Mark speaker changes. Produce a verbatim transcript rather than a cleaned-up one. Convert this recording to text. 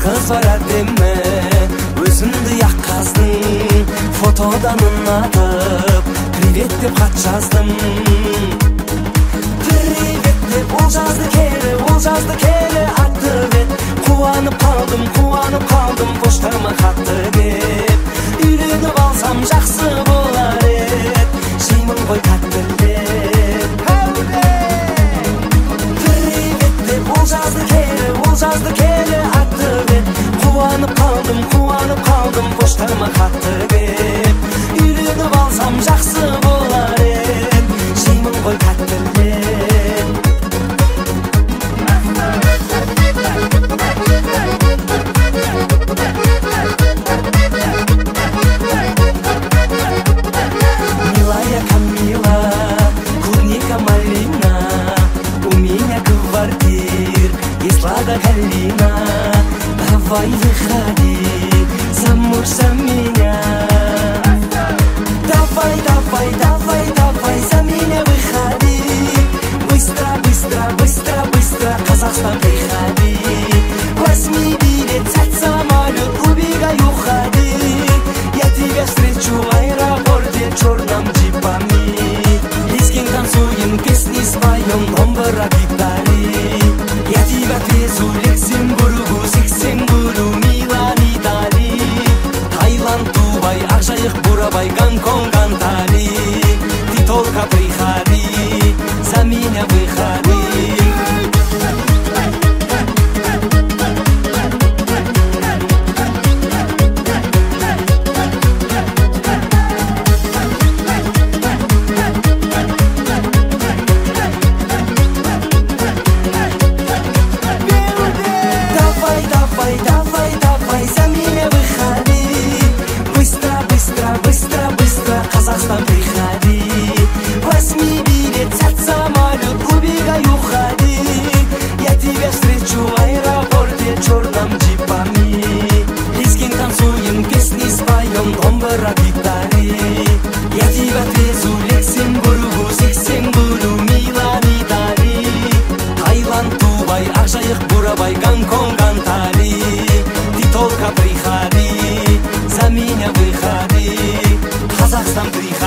Speaker 1: кыз барат деме, өзүмдү якказдың, фотодан ұнатып, привет деп хат жаздым. Привет деп ол жазды келе, ол жазды келе атты бет. Кубанып калдым, кубанып калдым, поштама хатты кеп. Үйрөнүп алсам жакшы болар эт, жеймин кой таттылдеп. Привет деп ол жазды келе, ол жазды келе атты бет. Кубанып калдым, кубанып калдым, поштама хатты кеп. Үйрөнүп алсам жакшы болар эт, жеймин кой таттылдеп. Слада Галина, давай выходи, замуж за меня. Давай, давай, давай, давай, за меня выходи. Быстро, быстро, быстро, быстро, Казахстан приходи. Возьми билет, сядь в самолет, убегай, уходи. Я тебя встречу в аэропорте черным джипами. Лезгин танцуем, песни споем, домбыра, гитари. Я тебя отвезу Люксембургу, Сиксембуру, Милан, Итали. Таиланд, Дубай, Акжайык, Бурабай, Гонконг, Антали. Ты только приходи, за меня выходи. Казахстан приходи, возьми билет, сядь в самолет, убегай, уходи. Я тебя встречу в аэропорте черным джипами. Лезгин танцуем, песни споем, домбыра, гитари. Я тебя отвезу Люксембургу, Сиксембуру, Милан, Итали. Таиланд, Дубай, Акжайык, Бурабай, Гонконг, Антали. Ты только приходи, за меня выходи. Казахстан приходи.